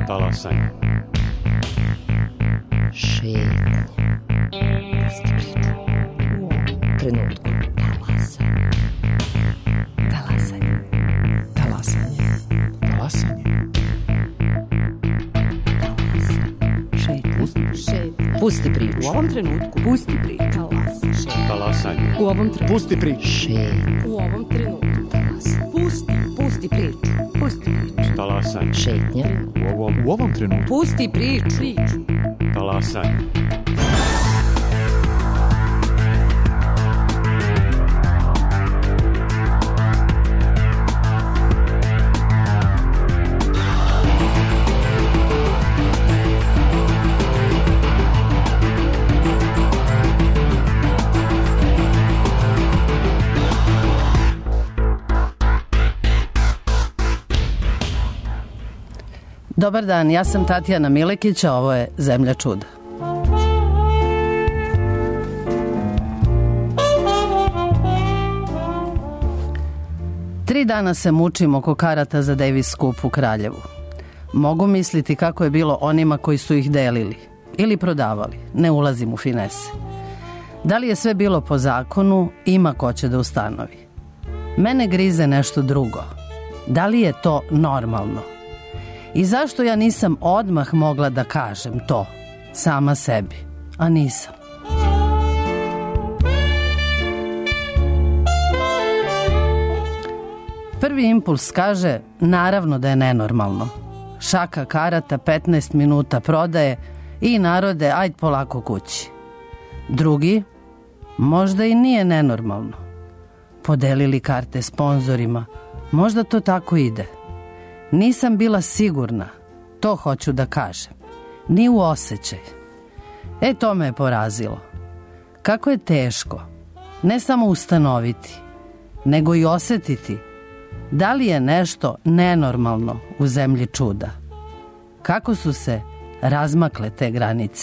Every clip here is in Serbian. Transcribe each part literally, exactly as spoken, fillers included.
Talasanje. Šetnja. Pusti priču. U ovom trenutku. Talasanje. Talasanje. Talasanje. Talasanje. Šetnja. Šetnja. Pusti priču. U ovom trenutku. Pusti priču. Talasanje. Talasanje. U ovom trenutku. Pusti priču. Šetnja. U ovom trenutku. Talasanje. Pusti. Pusti priču. Pusti priču. Talasanje. Šetnja. U ovom, U ovom trenutku. Pusti priču. Priču. talasanje. Dobar dan, ja sam Tatjana Milekić, a ovo je Zemlja čuda. Tri dana se mučim oko karata za Davis Cup u Kraljevu. Mogu misliti kako je bilo onima koji su ih delili ili prodavali, ne ulazim u finese. Da li je sve bilo po zakonu, ima ko će da ustanovi. Mene grize nešto drugo. Da li je to normalno? I zašto ja nisam odmah mogla da kažem to sama sebi, a nisam? Prvi impuls kaže, naravno da je nenormalno. Šaka karata, petnaest minuta prodaje i narode, ajd polako kući. Drugi, možda i nije nenormalno. Podelili karte sponzorima, možda to tako ide. Nisam bila sigurna, to hoću da kažem, ni u osjećaj. E, to me je porazilo. Kako je teško, ne samo ustanoviti, nego i osjetiti da li je nešto nenormalno u zemlji čuda. Kako su se razmakle te granice.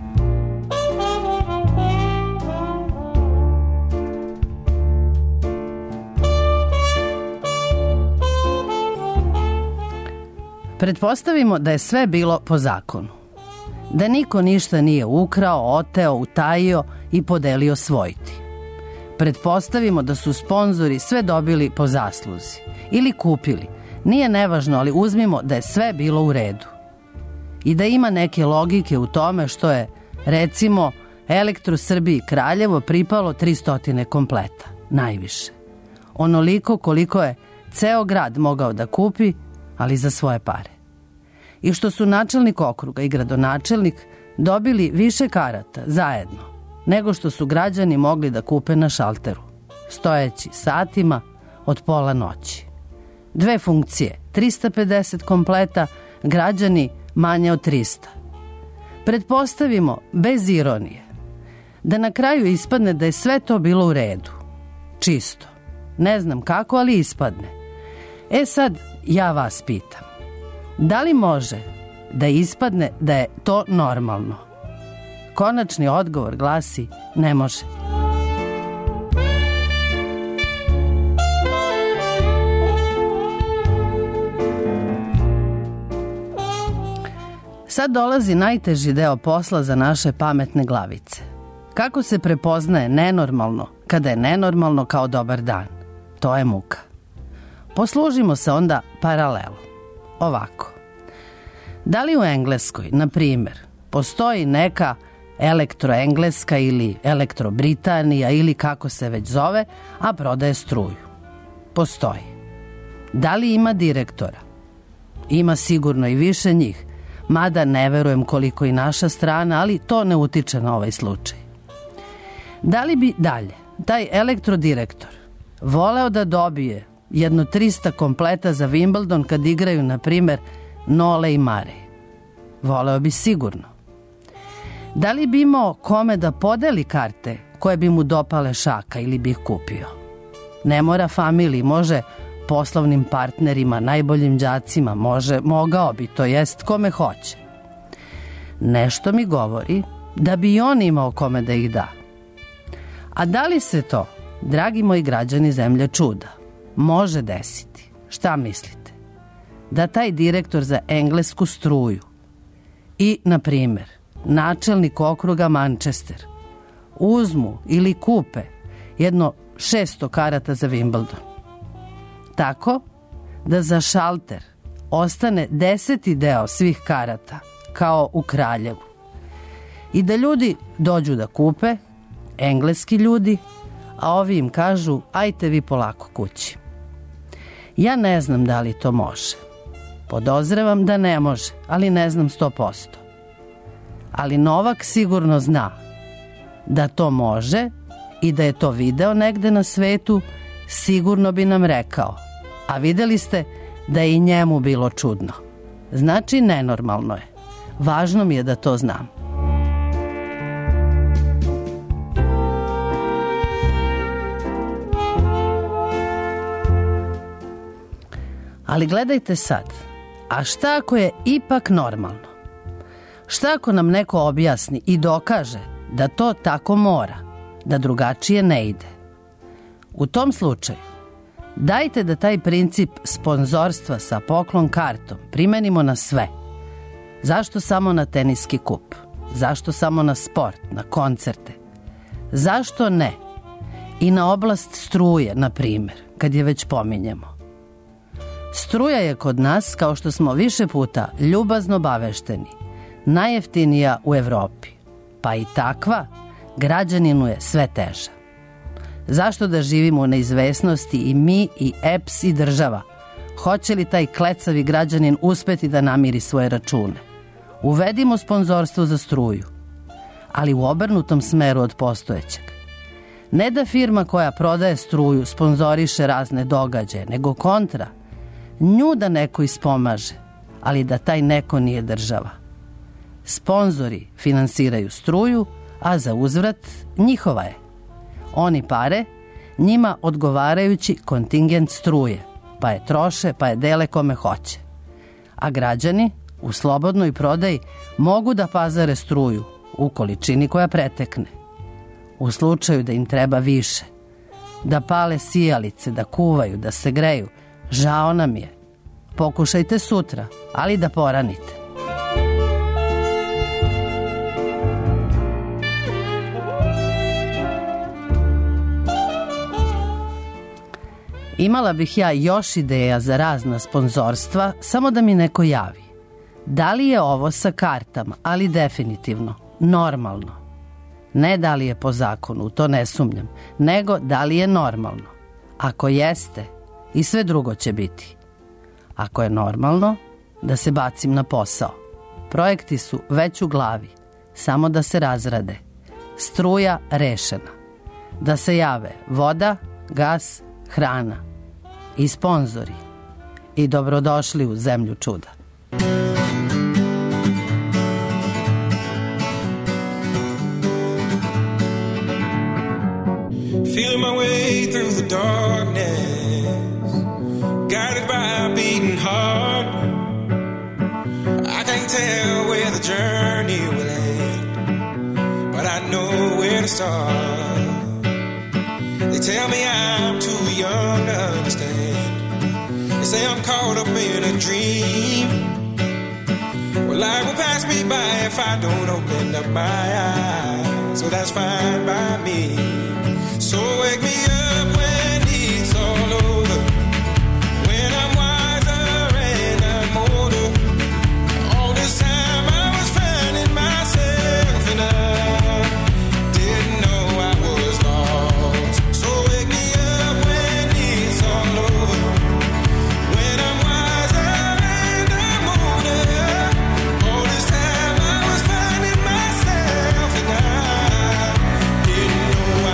Pretpostavimo da je sve bilo po zakonu. Da niko ništa nije ukrao, oteo, utajio i podelio svojiti. Pretpostavimo da su sponzori sve dobili po zasluzi. Ili kupili. Nije nevažno, ali uzmimo da je sve bilo u redu. I da ima neke logike u tome što je, recimo, Elektrosrbiji Kraljevo pripalo tristo kompleta. Najviše. Onoliko koliko je ceo grad mogao da kupi, ali za svoje pare. I što su načelnik okruga i gradonačelnik dobili više karata zajedno, nego što su građani mogli da kupe na šalteru, stojeći satima od pola noći. Dve funkcije, trista pedeset kompleta, građani manje od trista. Pretpostavimo, bez ironije, da na kraju ispadne da je sve to bilo u redu. Čisto. Ne znam kako, ali ispadne. E sad, ja vas pitam, da li može da ispadne da je to normalno? Konačni odgovor glasi, ne može. Sad dolazi najteži deo posla za naše pametne glavice. Kako se prepoznaje nenormalno kada je nenormalno kao dobar dan? To je muka. Poslužimo se onda paralelom. Ovako. Da li u Engleskoj, na primjer, postoji neka elektroengleska ili elektrobritanija ili kako se već zove, a prodaje struju? Postoji. Da li ima direktora? Ima sigurno i više njih, mada ne verujem koliko i naša strana, ali to ne utiče na ovaj slučaj. Da li bi dalje taj elektrodirektor voleo da dobije jedno trista kompleta za Wimbledon kad igraju, na primjer, Nole i Mare? Voleo bi sigurno. Da li bi imao kome da podeli karte koje bi mu dopale šaka ili bi ih kupio? Ne mora familiji, može poslovnim partnerima, najboljim đacima, može, mogao bi, to jest kome hoće. Nešto mi govori da bi i on imao kome da ih da. A da li se to, dragi moji građani Zemlje čuda, može desiti? Šta mislite? da taj direktor za englesku struju i, na primjer, načelnik okruga Manchester uzmu ili kupe jedno šesto karata za Wimbledon. Tako da za šalter ostane deseti deo svih karata, kao u Kraljevu. I da ljudi dođu da kupe, engleski ljudi, a ovi im kažu, ajte vi polako kući. Ja ne znam da li to može. Podozrevam da ne može, ali ne znam sto posto. Ali Novak sigurno zna da to može i da je to video negde na svetu, sigurno bi nam rekao. A videli ste da je i njemu bilo čudno. Znači, nenormalno je. Važno mi je da to znam. Ali gledajte sad, a šta ako je ipak normalno? Šta ako nam neko objasni i dokaže da to tako mora, da drugačije ne ide? U tom slučaju, dajte da taj princip sponzorstva sa poklon kartom primenimo na sve. Zašto samo na teniski kup? Zašto samo na sport, na koncerte? Zašto ne? I na oblast struje, na primjer, kad je već pominjemo. Struja je kod nas, kao što smo više puta ljubazno obavešteni, najjeftinija u Evropi. Pa i takva, građaninu je sve teža. Zašto da živimo u neizvesnosti i mi i E P S i država? Hoće li taj klecavi građanin uspeti da namiri svoje račune? Uvedimo sponzorstvo za struju, ali u obrnutom smeru od postojećeg. Ne da firma koja prodaje struju sponzoriše razne događaje, nego kontra, nju da neko ispomaže, ali da taj neko nije država. Sponzori finansiraju struju, a za uzvrat njihova je. Oni pare, njima odgovarajući kontingent struje, pa je troše, pa je dele kome hoće. A građani u slobodnoj prodaji mogu da pazare struju u količini koja pretekne. U slučaju da im treba više, da pale sijalice, da kuvaju, da se greju, žao nam je. Pokušajte sutra, ali da poranite. Imala bih ja još ideja za razna sponzorstva, samo da mi neko javi. Da li je ovo sa kartama, ali definitivno, normalno? Ne da li je po zakonu, to ne sumnjam, nego da li je normalno. Ako jeste, i sve drugo će biti. Ako je normalno, da se bacim na posao. Projekti su već u glavi, samo da se razrade. Struja rešena. Da se jave voda, gas, hrana i sponzori. I dobrodošli u zemlju čuda. Feeling my way through the darkness, guided by a beating heart. I can't tell where the journey will end, but I know where to start. They tell me I'm too young to understand. They say I'm caught up in a dream. Well, life will pass me by if I don't open up my eyes. So that's fine by me. So wake me up when it's all over, when I'm wiser and I'm older. All this time I was finding myself and I didn't know I was lost. So wake me up when it's all over, when I'm wiser and I'm older. All this time I was finding myself and I didn't know I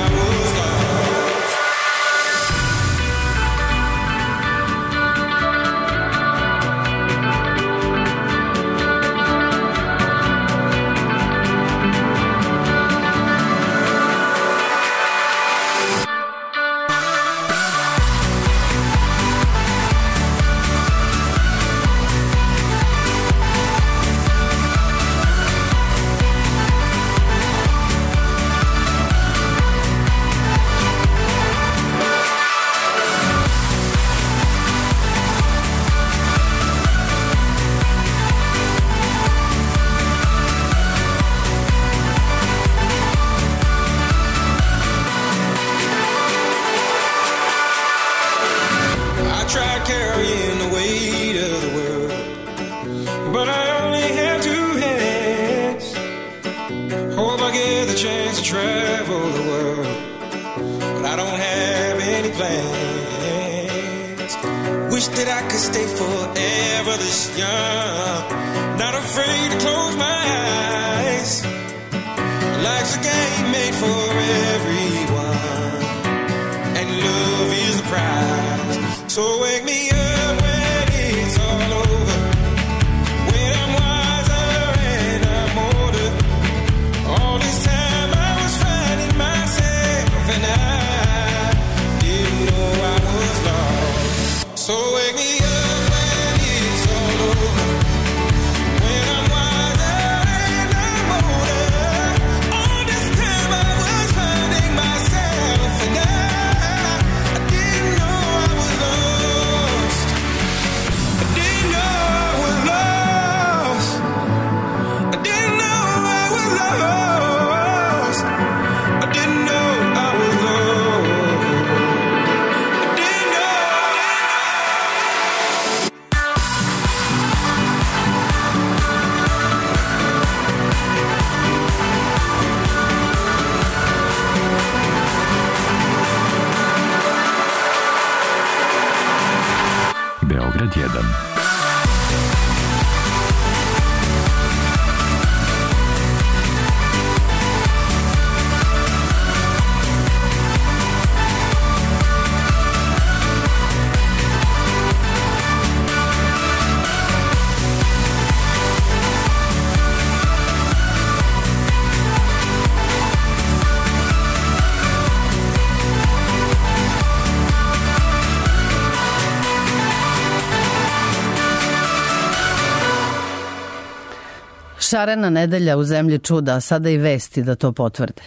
plans. Wish that I could stay forever this young, not afraid to close my eyes. Life's a game made for everyone, and love is the prize. So wake me up when it's all over, when I'm wiser and I'm older. All this time I was finding myself, and I didn't know I was lost. So wake me up when it's all over, when I'm wiser and I'm older. All this time I was finding myself, and I, I didn't know I was lost. I didn't know I was lost. I didn't know I was lost. I didn't know I was lost. I didn't know. Beograd jedan. Šarena nedelja u zemlji čuda, a sada i vesti da to potvrde.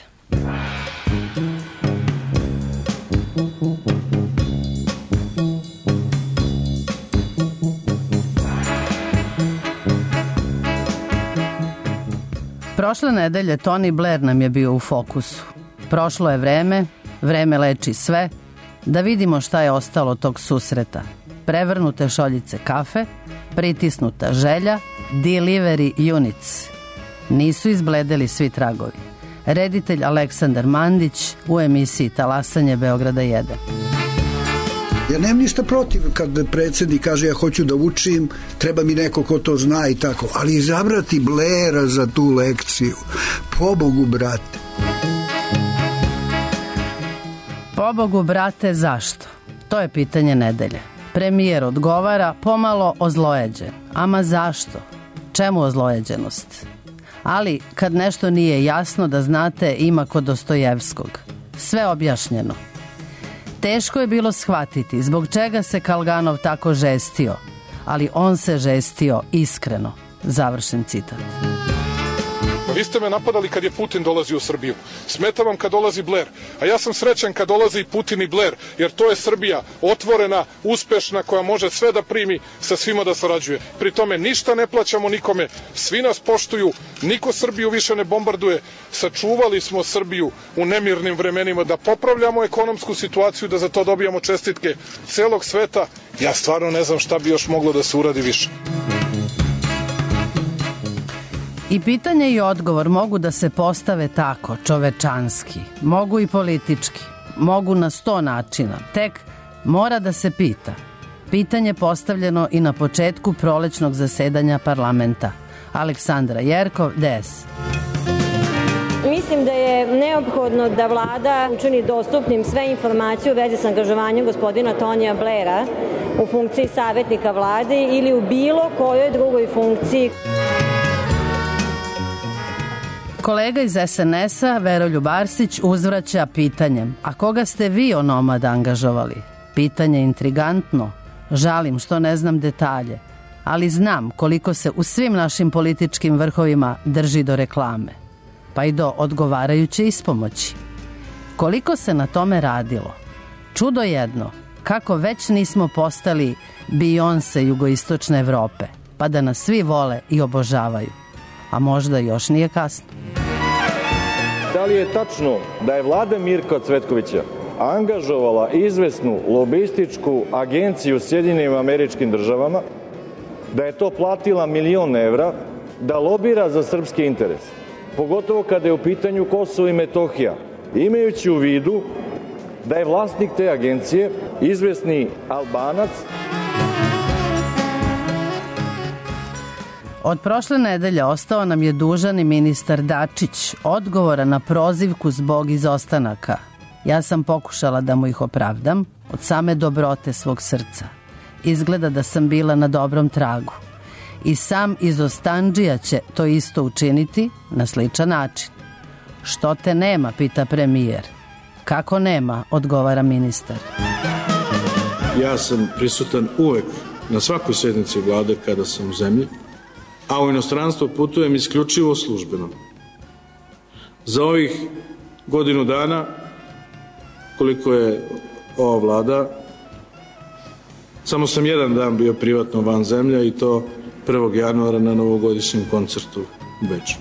Prošle nedelje Tony Blair nam je bio u fokusu. Prošlo je vreme, vreme leči sve, da vidimo šta je ostalo od tog susreta. Prevrnute šoljice kafe, pritisnuta želja, delivery units. Nisu izbledeli svi tragovi. Reditelj Aleksandar Mandić u emisiji Talasanje Beograda jedan. Ja nemam ništa protiv kad predsjednik kaže ja hoću da učim, treba mi neko ko to zna i tako, ali izabrati Blaira za tu lekciju, pobogu brate. Pobogu brate, zašto? To je pitanje nedelje. Premijer odgovara pomalo ozlojeđen. Ama zašto? Čemu ozlojeđenost? Ali kad nešto nije jasno, da znate, ima kod Dostojevskog. Sve objašnjeno. Teško je bilo shvatiti zbog čega se Kalganov tako žestio, ali on se žestio iskreno. Završen citat. Vi ste me napadali kad je Putin dolazio u Srbiju. Smeta vam kad dolazi Blair. A ja sam srećan kad dolazi i Putin i Blair, jer to je Srbija otvorena, uspešna, koja može sve da primi, sa svima da sarađuje. Pri tome ništa ne plaćamo nikome, svi nas poštuju, niko Srbiju više ne bombarduje. Sačuvali smo Srbiju u nemirnim vremenima da popravljamo ekonomsku situaciju, da za to dobijamo čestitke celog sveta. Ja stvarno ne znam šta bi još moglo da se uradi više. I pitanje i odgovor mogu da se postave tako, čovečanski, mogu i politički, mogu na sto načina, tek mora da se pita. Pitanje postavljeno i na početku prolećnog zasedanja parlamenta. Aleksandra Jerkov, D S. Mislim da je neophodno da vlada učini dostupnim sve informacije u vezi s angažovanjem gospodina Tonija Blaira u funkciji savjetnika vlade ili u bilo kojoj drugoj funkciji. Kolega iz S N S-a, Veroljub Arsić, uzvraća pitanjem: a koga ste vi onomad angažovali? Pitanje intrigantno. Žalim što ne znam detalje, ali znam koliko se u svim našim političkim vrhovima drži do reklame, pa i do odgovarajuće ispomoći. Koliko se na tome radilo? Čudo jedno, kako već nismo postali Beyoncé jugoistočne Evrope, pa da nas svi vole i obožavaju. A možda još nije kasno. Da li je tačno da je vlada Mirka Cvetkovića angažovala izvesnu lobističku agenciju u Sjedinjenim Američkim Državama, da je to platila milion evra, da lobira za srpski interes, pogotovo kada je u pitanju Kosovo i Metohija, imajući u vidu da je vlasnik te agencije izvesni Albanac. Od prošle nedelje ostao nam je dužan i ministar Dačić odgovora na prozivku zbog izostanaka. Ja sam pokušala da mu ih opravdam od same dobrote svog srca. Izgleda da sam bila na dobrom tragu. I sam izostandžija će to isto učiniti na sličan način. Što te nema, pita premijer. Kako nema, odgovara ministar. Ja sam prisutan uvek na svakoj sednici vlade kada sam u zemlji, a u inostranstvo putujem isključivo službeno. Za ovih godinu dana, koliko je ova vlada, samo sam jedan dan bio privatno van zemlje i to prvog januara na novogodišnjem koncertu u Beču.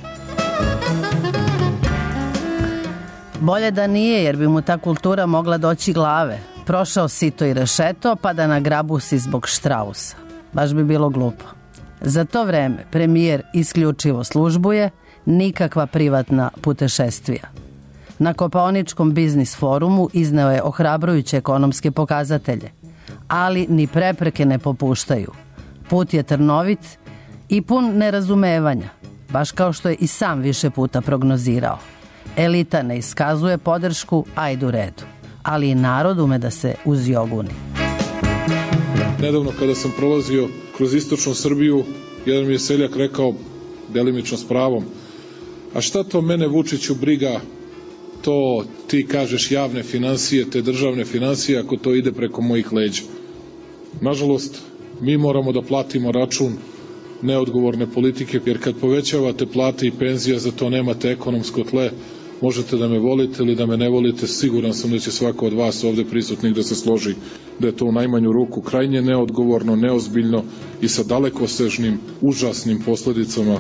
Bolje da nije, jer bi mu ta kultura mogla doći glave. Prošao sito i rešeto, pa da nagrabusi zbog Štrausa. Baš bi bilo glupo. Za to vreme premijer isključivo službuje, nikakva privatna putešestvija. Na Kopaoničkom biznis forumu izneo je ohrabrujuće ekonomske pokazatelje, ali ni prepreke ne popuštaju. Put je trnovit i pun nerazumevanja, baš kao što je i sam više puta prognozirao. Elita ne iskazuje podršku, ajde u redu, ali i narod ume da se uzjoguni. Nedavno kada sam prolazio kroz istočnu Srbiju, jedan mi je seljak rekao, delimično s pravom, a šta to mene, Vučiću, briga, to ti kažeš javne finansije, te državne finansije, ako to ide preko mojih leđa. Nažalost, mi moramo da platimo račun neodgovorne politike, jer kad povećavate plate i penzije, za to nemate ekonomsko tle. Možete da me volite ili da me ne volite, siguran sam da će svako od vas ovde prisutnih da se složi da je to u najmanju ruku krajnje neodgovorno, neozbiljno i sa dalekosežnim, užasnim posledicama.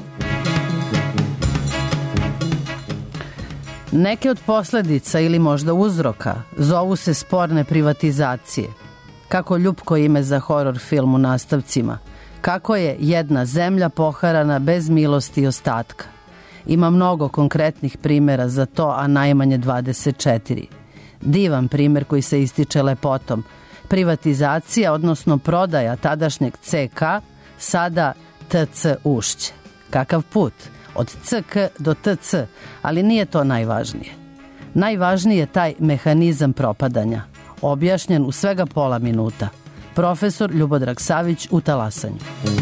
Neke od posledica ili možda uzroka zovu se sporne privatizacije. Kako ljupko ime za horor film u nastavcima. Kako je jedna zemlja poharana bez milosti i ostatka. Ima mnogo konkretnih primjera za to, a najmanje dvadeset četiri. Divan primjer koji se ističe lepotom. Privatizacija, odnosno prodaja tadašnjeg C K, sada T C Ušće. Kakav put? Od C K do T C, ali nije to najvažnije. Najvažniji je taj mehanizam propadanja, objašnjen u svega pola minuta. Profesor Ljubodrag Savić u Talasanju.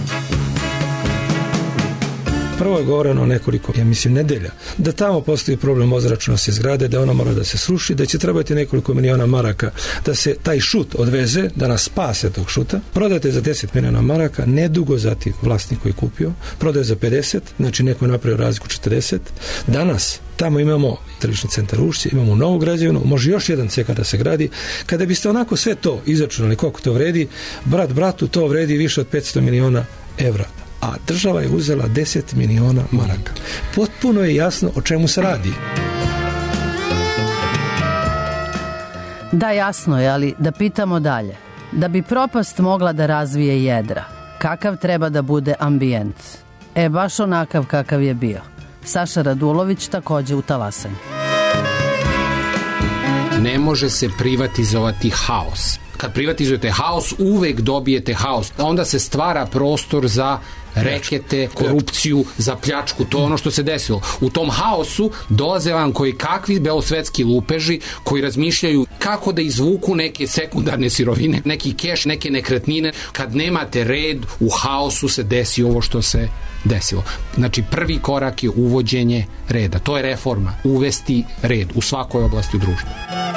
Prvo je govoreno nekoliko, ja mislim, nedelja, da tamo postoji problem ozračnosti zgrade, da ona mora da se sruši, da će trebati nekoliko miliona maraka da se taj šut odveze, da nas spase tog šuta. Prodate za deset miliona maraka, nedugo zatim vlasnik koji je kupio, prodaje za pedeset, znači neko je napravio razliku četrdeset. Danas tamo imamo tržišni centar Ušće, imamo novu građevinu, može još jedan C K da se gradi. Kada biste onako sve to izračunali koliko to vredi, brat bratu to vredi više od petsto miliona evra. A država je uzela deset miliona maraka. Potpuno je jasno o čemu se radi. Da, jasno je, ali da pitamo dalje. Da bi propast mogla da razvije jedra, kakav treba da bude ambijent? E, baš onakav kakav je bio. Saša Radulović takođe u Talasanju. Ne može se privatizovati haos. Kad privatizujete haos, uvek dobijete haos. Onda se stvara prostor za rekete, korupciju, za pljačku. To je ono što se desilo. U tom haosu dolaze vam koji kakvi belosvetski lupeži koji razmišljaju kako da izvuku neke sekundarne sirovine, neki keš, neke nekretnine. Kad nemate red, u haosu se desi ovo što se desilo. Znači, prvi korak je uvođenje reda. To je reforma. Uvesti red u svakoj oblasti u društvu.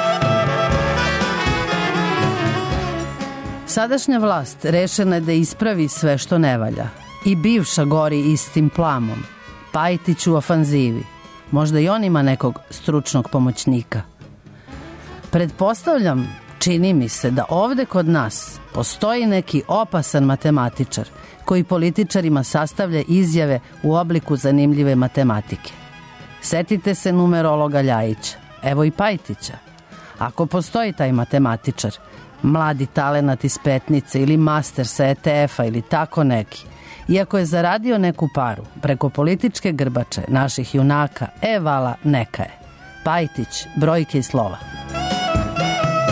Sadašnja vlast rešena je da ispravi sve što ne valja. I bivša gori istim plamom. Pajtić u ofanzivi. Možda i on ima nekog stručnog pomoćnika. Pretpostavljam, čini mi se da ovde kod nas postoji neki opasan matematičar koji političarima sastavlja izjave u obliku zanimljive matematike. Setite se numerologa Ljajića, evo i Pajtića. Ako postoji taj matematičar, mladi talenat iz Petnice ili master sa E T F-a ili tako neki, iako je zaradio neku paru preko političke grbače naših junaka, e vala neka je. Pajtić, brojke i slova.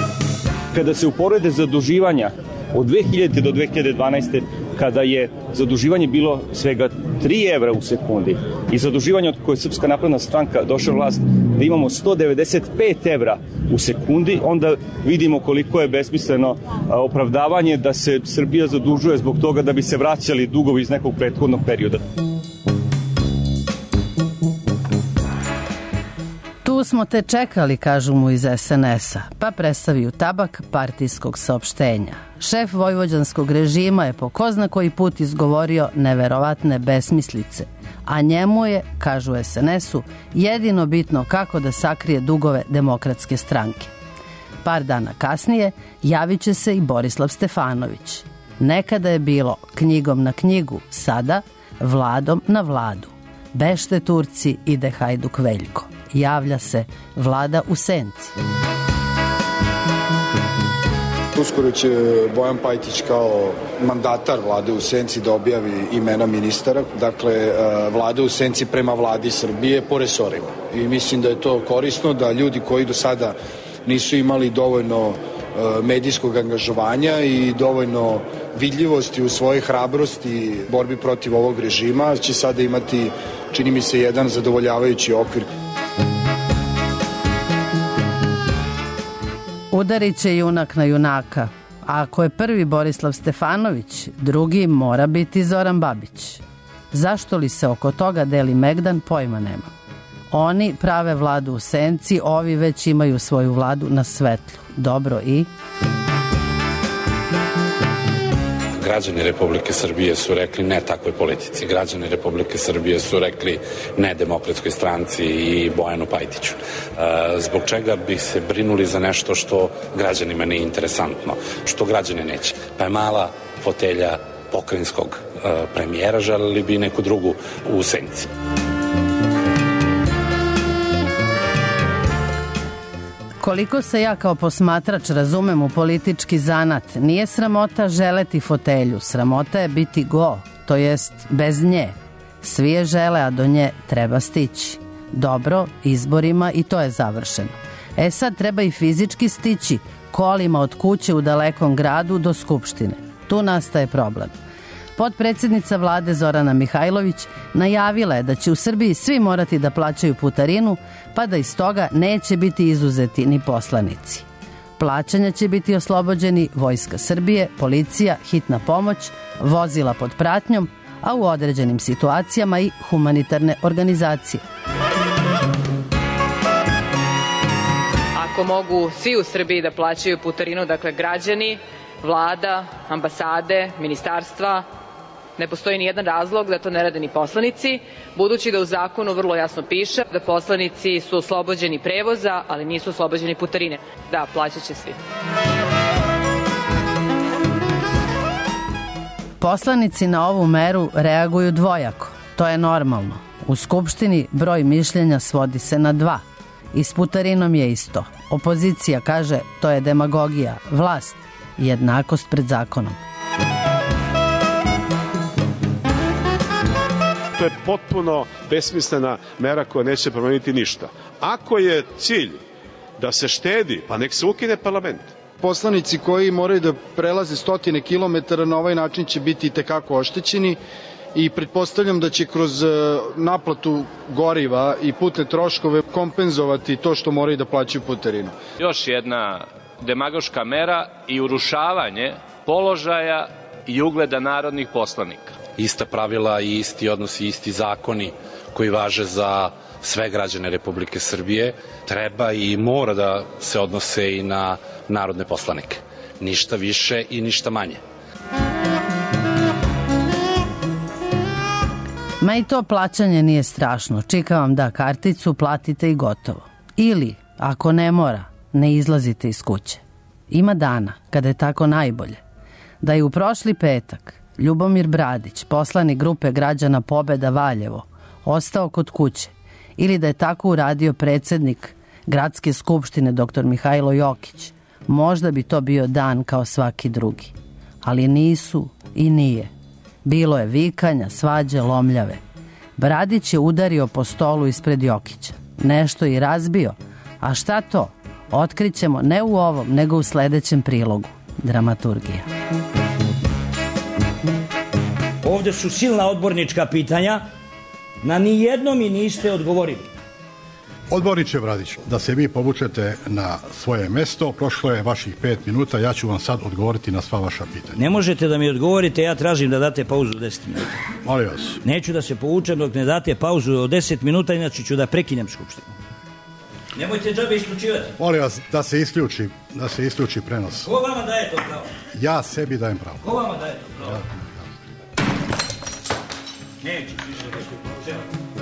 Kada se uporede zaduživanja od dve hiljadite do dve hiljade dvanaeste. kada je zaduživanje bilo svega tri evra u sekundi i zaduživanje od koje je Srpska napredna stranka došla vlast da imamo sto devedeset pet evra u sekundi, onda vidimo koliko je besmisleno opravdavanje da se Srbija zadužuje zbog toga da bi se vraćali dugovi iz nekog prethodnog perioda. Tu smo te čekali, kažu mu iz es en es a, pa predstavio tabak partijskog saopštenja. Šef vojvođanskog režima je po ko zna koji put izgovorio neverovatne besmislice, a njemu je, kažu es en es u, jedino bitno kako da sakrije dugove Demokratske stranke. Par dana kasnije javit će se i Borislav Stefanović. Nekada je bilo knjigom na knjigu, sada vladom na vladu. Bešte Turci, ide Hajduk Veljko. Javlja se vlada u senci. Uskoro će Bojan Pajtić kao mandatar vlade u senci da objavi imena ministara, dakle vlada u senci prema vladi Srbije po resorima. I mislim da je to korisno, da ljudi koji do sada nisu imali dovoljno medijskog angažovanja i dovoljno vidljivosti u svojoj hrabrosti i borbi protiv ovog režima će sada imati, čini mi se, jedan zadovoljavajući okvir. Udarit će junak na junaka, a ako je prvi Borislav Stefanović, drugi mora biti Zoran Babić. Zašto li se oko toga deli megdan, pojma nema. Oni prave vladu u senci, ovi već imaju svoju vladu na svetlu. Dobro i... Građani Republike Srbije su rekli ne takvoj politici. Građani Republike Srbije su rekli ne Demokratskoj stranci i Bojanu Pajtiću. E, zbog čega bi se brinuli za nešto što građanima nije interesantno, što građani neće. Pa je mala fotelja pokrajinskog e, premijera, želeli bi neku drugu u senci. Koliko se ja kao posmatrač razumem u politički zanat, nije sramota želeti fotelju, sramota je biti go, to jest bez nje. Svi je žele, a do nje treba stići. Dobro, izborima i to je završeno. E sad treba i fizički stići, kolima od kuće u dalekom gradu do Skupštine. Tu nastaje problem. Potpredsjednica vlade Zorana Mihajlović najavila je da će u Srbiji svi morati da plaćaju putarinu, pa da iz toga neće biti izuzeti ni poslanici. Plaćanja će biti oslobođeni Vojska Srbije, policija, hitna pomoć, vozila pod pratnjom, a u određenim situacijama i humanitarne organizacije. Ako mogu svi u Srbiji da plaćaju putarinu, dakle građani, vlada, ambasade, ministarstva, ne postoji ni jedan razlog da to ne rade ni poslanici, budući da u zakonu vrlo jasno piše da poslanici su oslobođeni prevoza, ali nisu oslobođeni putarine. Da, plaćat će svi. Poslanici na ovu meru reaguju dvojako. To je normalno. U Skupštini broj mišljenja svodi se na dva. I s putarinom je isto. Opozicija kaže to je demagogija, vlast, jednakost pred zakonom. To je potpuno besmislena mera koja neće promeniti ništa. Ako je cilj da se štedi, pa nek se ukine parlament. Poslanici koji moraju da prelaze stotine kilometara na ovaj način će biti itekako oštećeni i pretpostavljam da će kroz naplatu goriva i putne troškove kompenzovati to što moraju da plaćaju putarinu. Još jedna demagoška mera i urušavanje položaja i ugleda narodnih poslanika. Ista pravila i isti odnosi, isti zakoni koji važe za sve građane Republike Srbije treba i mora da se odnose i na narodne poslanike. Ništa više i ništa manje. Ma i to plaćanje nije strašno. Čika vam da karticu, platite i gotovo. Ili, ako ne mora, ne izlazite iz kuće. Ima dana kada je tako najbolje. Da je u prošli petak Ljubomir Bradić, poslanik grupe građana Pobeda Valjevo, ostao kod kuće, ili da je tako uradio predsjednik Gradske skupštine doktor Mihajlo Jokić, možda bi to bio dan kao svaki drugi. Ali nisu i nije. Bilo je vikanja, svađe, lomljave. Bradić je udario po stolu ispred Jokića. Nešto i razbio. A šta to? Otkrićemo ne u ovom, nego u sledećem prilogu. Dramaturgija. Ovde su silna odbornička pitanja, na nijedno mi niste odgovorili. Odborniče Bradić, da se vi povučete na svoje mesto, prošlo je vaših pet minuta, ja ću vam sad odgovoriti na sva vaša pitanja. Ne možete da mi odgovorite, ja tražim da date pauzu od deset minuta. Molim vas. Neću da se povučem dok ne date pauzu od deset minuta, inače ću da prekinem skupštinu. Nemojte džabe isključivati. Molim vas da se isključi, da se isključi prenos. Ko vama daje to pravo? Ja sebi dajem pravo. Ko vama daje to pravo? Ja. Neću više da se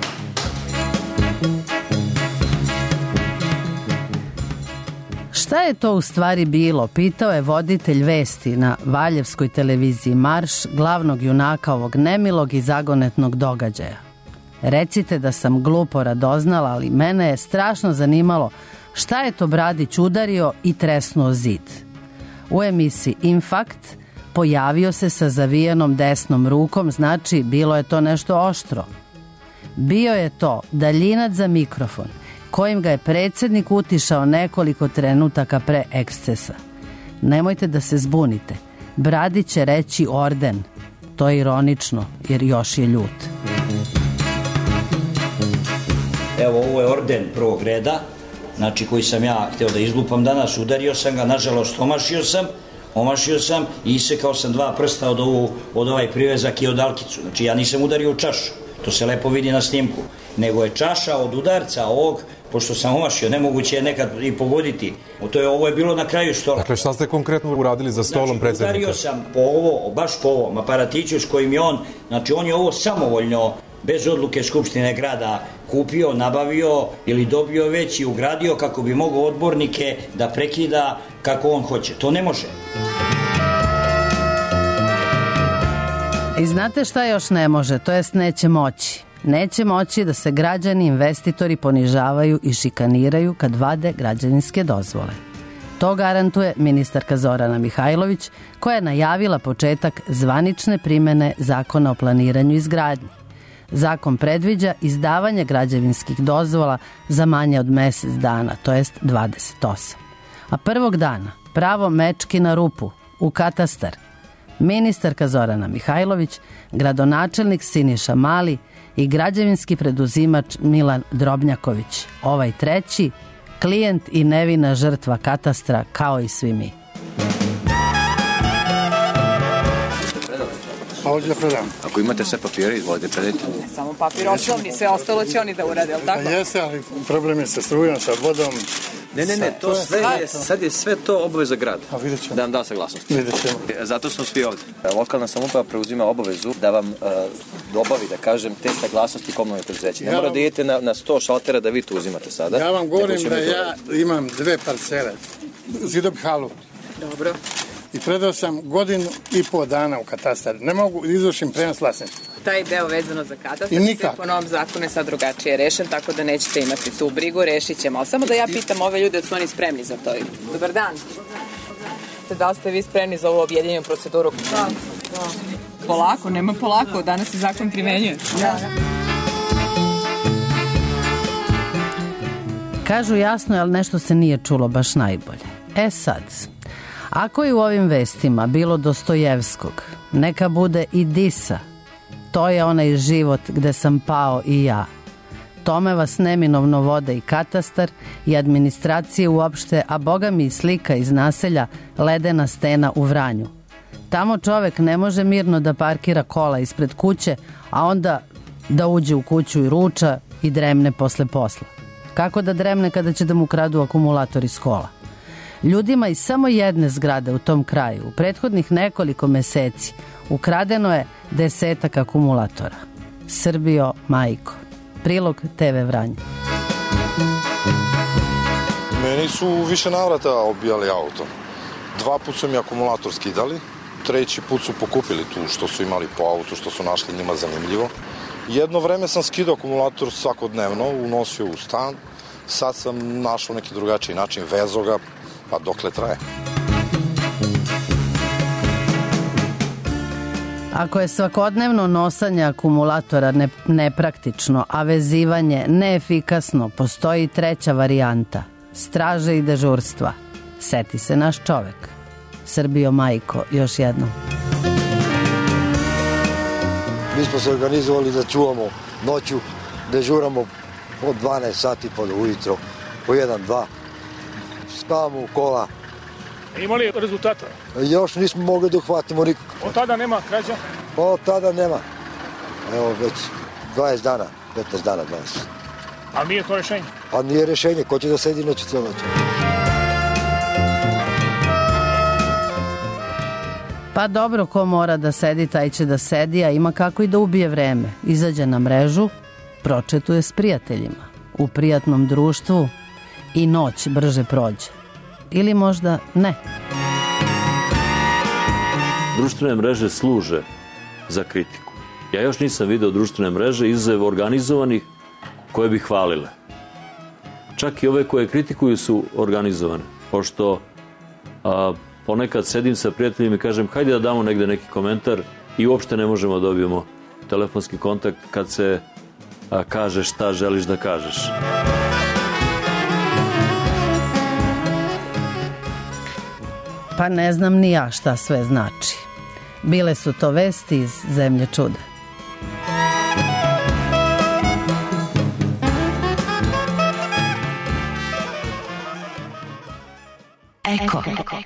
Šta je to u stvari bilo, pitao je voditelj vesti na valjevskoj televiziji Marš, glavnog junaka ovog nemilog i zagonetnog događaja. Recite da sam glupo radoznala, ali mene je strašno zanimalo šta je to Bradić udario i tresnuo zid. U emisiji Infakt pojavio se sa zavijenom desnom rukom, znači bilo je to nešto oštro. Bio je to daljinac za mikrofon, kojim ga je predsjednik utišao nekoliko trenutaka pre ekscesa. Nemojte da se zbunite. Bradić će reći orden. To je ironično, jer još je ljut. Evo, ovo je orden prvog reda, znači koji sam ja hteo da izlupam danas, udario sam ga, nažalost omašio sam, omašio sam i isekao sam dva prsta od, ovu, od ovaj privezak i od alkicu. Znači ja nisam udario u čašu, to se lepo vidi na snimku, nego je čaša od udarca ovog, pošto sam omašio, nemoguće je nekad i pogoditi. To je, ovo je bilo na kraju stola. Dakle, šta ste konkretno uradili za stolom znači, predsjednika? Udario sam po ovo, baš po ovom aparatiću s kojim je on, znači on je ovo samovoljno, bez odluke Skupštine grada, kupio, nabavio ili dobio već i ugradio kako bi mogao odbornike da prekida kako on hoće. To ne može. I znate šta još ne može, to jest neće moći. Neće moći da se građani investitori ponižavaju i šikaniraju kad vade građevinske dozvole. To garantuje ministarka Zorana Mihajlović, koja je najavila početak zvanične primene Zakona o planiranju i izgradnji. Zakon predviđa izdavanje građevinskih dozvola za manje od mesec dana, to jest dvadeset osam. A prvog dana pravo mečki na rupu, u katastar. Ministarka Zorana Mihajlović, gradonačelnik Siniša Mali i građevinski preduzimač Milan Drobnjaković. Ovaj treći, klijent i nevina žrtva katastra kao i svi mi. Pa ovdje da predam. Ako imate sve papire, izvolite, predajte. Samo papir osnovni, sve ostalo će oni da urade, ali tako? Pa jeste, ali problem je sa strujom, sa vodom. Ne, ne, ne, to sve je, sad je sve to obaveza grada. A vidjet ćemo. Da vam da saglasnost. Vidjet ćemo. Zato smo svi ovdje. Lokalna samouprava preuzima obavezu da vam uh, dobavi, da kažem, te saglasnosti komunalne preduzeće. Ne mora da idete na, na sto šaltera da vi to uzimate sada. Ja vam govorim da ja imam dve parcele. Zidom halu. Dobro. I predao sam godinu i po dana u katastar. Ne mogu izvršim prenos vlasništva. Taj deo vezano za katastar se po novom zakonu je sad drugačije rešen, tako da nećete imati tu brigu, rešit ćemo. Ali samo da ja pitam ove ljude da su oni spremni za to. Dobar dan. Da li ste vi spremni za ovu objedinjenu proceduru? Da. Polako, nema polako, danas se zakon primenjuje. Da. Kažu jasno, ali nešto se nije čulo baš najbolje. E sad, ako je u ovim vestima bilo Dostojevskog, neka bude i Disa. To je onaj život gde sam pao i ja. Tome vas neminovno vode i katastar i administracije uopšte, a boga mi i slika iz naselja Ledena stena u Vranju. Tamo čovek ne može mirno da parkira kola ispred kuće, a onda da uđe u kuću i ruča i dremne posle posla. Kako da dremne kada će da mu kradu akumulator iz kola? Ljudima iz samo jedne zgrade u tom kraju u prethodnih nekoliko meseci ukradeno je desetak akumulatora. Srbijo, majko. Prilog te ve Vranje. Meni su više navrata obijali auto. Dva put su mi akumulator skidali, treći put su pokupili tu što su imali po autu, što su našli njima zanimljivo. Jedno vreme sam skidao akumulator svakodnevno, unosio u stan. Sad sam našao neki drugačiji način, vezo ga, pa dokle traje. Ako je svakodnevno nosanje akumulatora ne, nepraktično, a vezivanje neefikasno, postoji treća varijanta. straže i dežurstva. Seti se naš čovek. Srbijo majko, još jednom. Mi smo se organizovali da čuvamo noću, dežuramo od dvanaest sati pa do ujutro, po jedan, dva. Spavamo u kola. Ima li rezultata? Još nismo mogli da uhvatimo nikako. Od tada nema krađa? Od tada nema. Evo već dvadeset dana, petnaest dana danas. A nije to rešenje? A nije rešenje, ko će da sedi noću cijelo noć? Pa dobro, ko mora da sedi, taj će da sedi, a ima kako i da ubije vreme. Izađe na mrežu, pročetuje s prijateljima. U prijatnom društvu i noć brže prođe. Ili možda ne. Društvene mreže služe za kritiku. Ja još nisam video društvene mreže izuzev organizovanih koje bi hvalile. Čak i ove koje kritikuju su organizovane. Pošto a, ponekad sedim sa prijateljima i kažem hajde da damo negde neki komentar i uopšte ne možemo da dobijemo telefonski kontakt kad se a, kaže šta želiš da kažeš. Pa ne znam ni ja šta sve znači. Bile su to vesti iz zemlje čuda. Eko.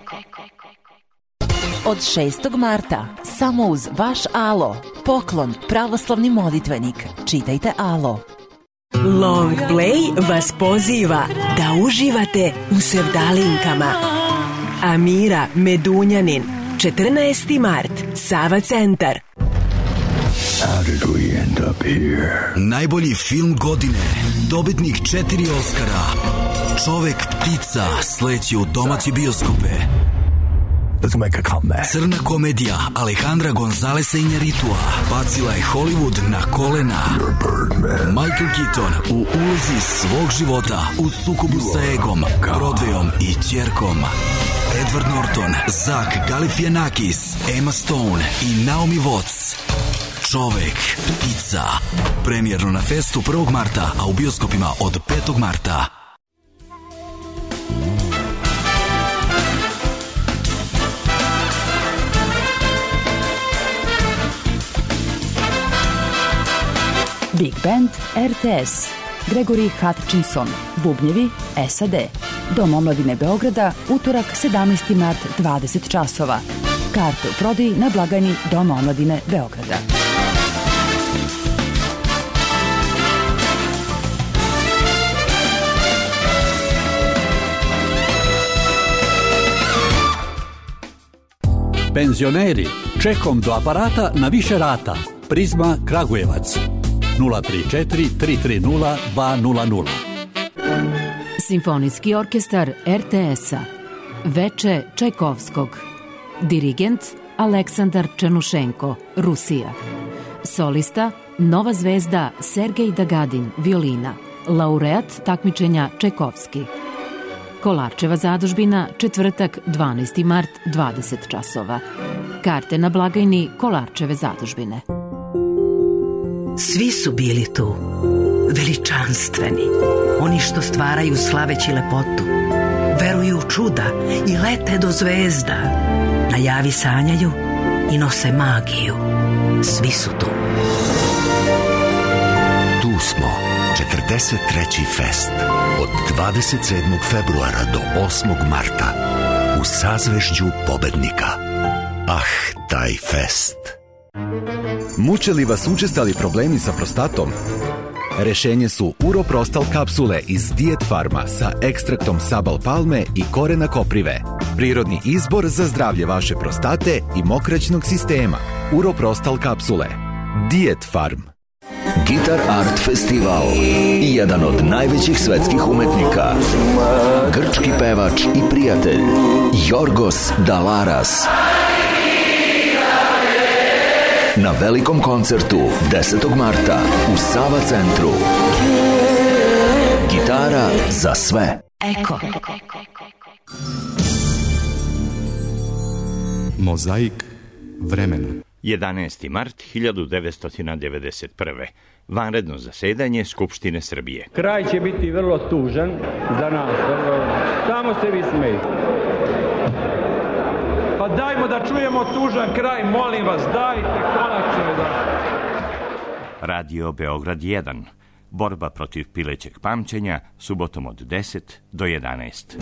Od šestog marta samo uz vaš Alo. Poklon pravoslavni molitvenik. Čitajte Alo. Long Play vas poziva da uživate u sevdalinkama. Amira Medunjanin, četrnaesti mart, Sava centar. How did we end up here? Najbolji film godine, dobitnik četiri Oskara, Čovek ptica sleće u domaće bioskope. Let's make a comeback. Crna komedija Alejandra Gonzalesa Iñárritua bacila je Hollywood na kolena. Michael Keaton u ulozi svog života u sukobu sa egom, Broadwayom i ćerkom. Edward Norton, Zach Galifianakis, Emma Stone i Naomi Watts. Čovek ptica. Premijerno na festu prvog marta, a u bioskopima od petog marta. Big Band R T S, Gregory Hutchinson, bubnjevi S A D. Dom omladine Beograda, utorak sedamnaesti mart, dvadeset časova. Karte u prodaji na blagajni Doma omladine Beograda. Penzioneri, čekom do aparata na više rata. Prizma Kragujevac. nula tri četiri tri tri nula dva nula nula. Simfonijski orkestar R T S-a. Veče Čajkovskog. Dirigent Aleksandar Černušenko, Rusija. Solista Nova zvezda Sergej Dagadin, violina. Laureat takmičenja Čajkovski. Kolarčeva zadužbina, četvrtak, dvanaesti mart, dvadeset časova. Karte na blagajni Kolarčeve zadužbine. Svi su bili tu, veličanstveni, oni što stvaraju slaveći lepotu, veruju u čuda i lete do zvezda, na javi sanjaju i nose magiju. Svi su tu. Tu smo, četrdeset treći fest, od dvadeset sedmog februara do osmog marta, u sazvežđu pobednika. Ah, taj fest! Muče li vas učestali problemi sa prostatom? Rešenje su Uroprostal kapsule iz Diet Farma sa ekstraktom sabal palme i korena koprive. Prirodni izbor za zdravlje vaše prostate i mokraćnog sistema. Uroprostal kapsule. Diet Farm. Gitar Art Festival, jedan od najvećih svetskih umetnika, grčki pevač i prijatelj Jorgos Dalaras. Na velikom koncertu desetog marta u Sava centru. Gitara za sve. Eko. Mozaik vremena. jedanaesti mart hiljadu devetsto devedeset prve. Vanredno zasedanje Skupštine Srbije. Kraj će biti vrlo tužan za nas. Vrlo... Samo se vi smejte. Pa dajmo da čujemo tužan kraj, molim vas, dajte konačno da... Radio Beograd jedan. Borba protiv pilećeg pamćenja, subotom od deset do jedanaest.